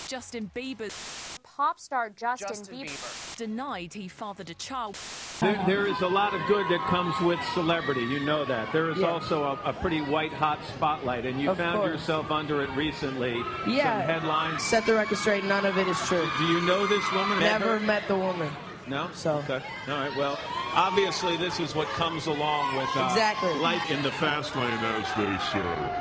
Justin Bieber. Pop star Justin Bieber Denied he fathered a child. There is a lot of good that comes with celebrity. You know that. There is also a pretty white hot spotlight, and you found yourself under it recently. Yeah. Some headlines. Set the record straight. None of it is true. Do you know this woman? Never met the woman. No? So. Okay. All right. Well, obviously, this is what comes along with exactly. life in the fast lane, as they say.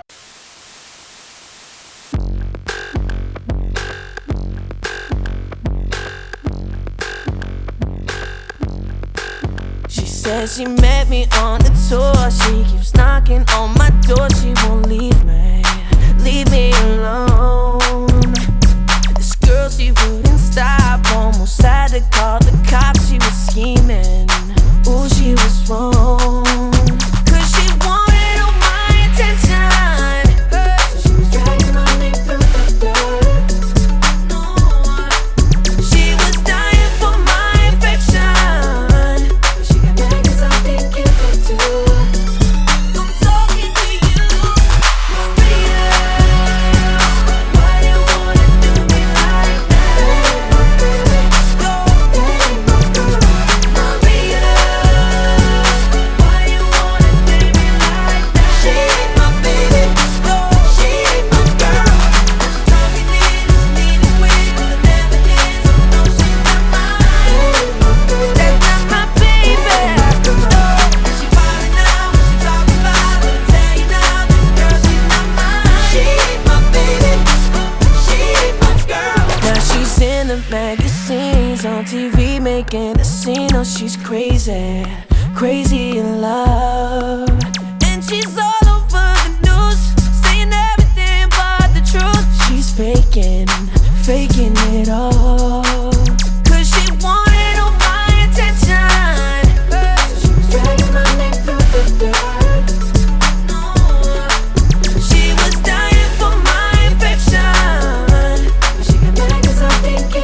Says she met me on the tour. She keeps knocking on my door. She won't leave me alone. This girl, she wouldn't stop. Almost had to call the cops. She was scheming. Ooh, she was wrong. 'Cause she wanted all my attention. So she was dragging my name through the dirt. No, she was dying for my affection. Magazines on TV making a scene. Oh, she's crazy, crazy in love. And she's all over the news, saying everything but the truth. She's faking it all. 'Cause she wanted all my attention. So she was dragging my name through the dirt. No, she was dying for my affection. But she got mad 'cause I'm thinking.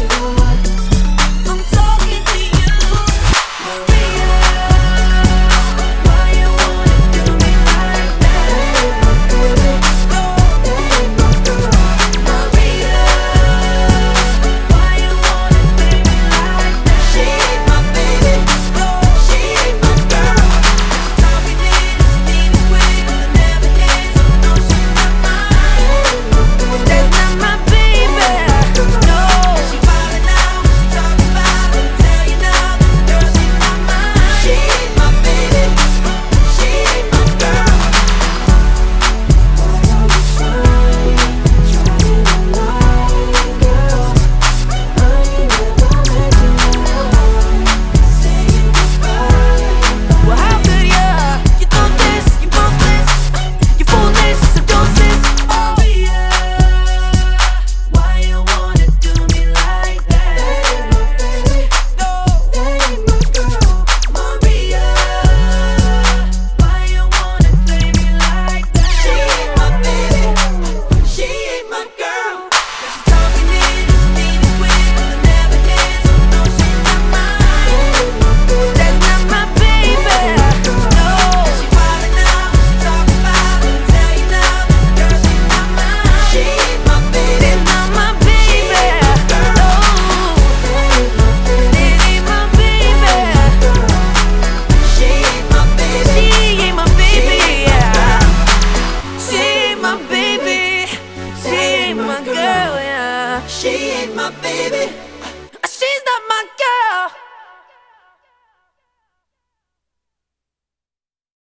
I'm talking to you, Maria. Why you wanna do me like that? That ain't my girl, Maria. Why you wanna play me like that? She ain't my baby, she ain't my girl. Talking in a sneaky way, I never had, so no, she's not mine. That's not my baby, no. She wildin' out, she talking about it. Tell you now, this girl, she's not mine. She ain't my baby, she ain't my girl. Why are you trying to lie, girl? I ain't never met you. Say goodbye. Well, how could you thought this, you both this, you foolish, so don't sis. Oh yeah, why you wanna do me like that? No, that ain't my girl, Maria. Why you wanna play me like that? She ain't my baby, she ain't my girl. She's talking in a sneaky way, I never had, so no, she's not mine. That's not my baby, no. She wildin' out, she talking about it. Tell you now, this girl, she's not mine. She ain't my baby, that's not my baby, no. That ain't my baby. She ain't my baby. She ain't my baby, yeah. She ain't my baby. She ain't my girl, yeah. She ain't my baby.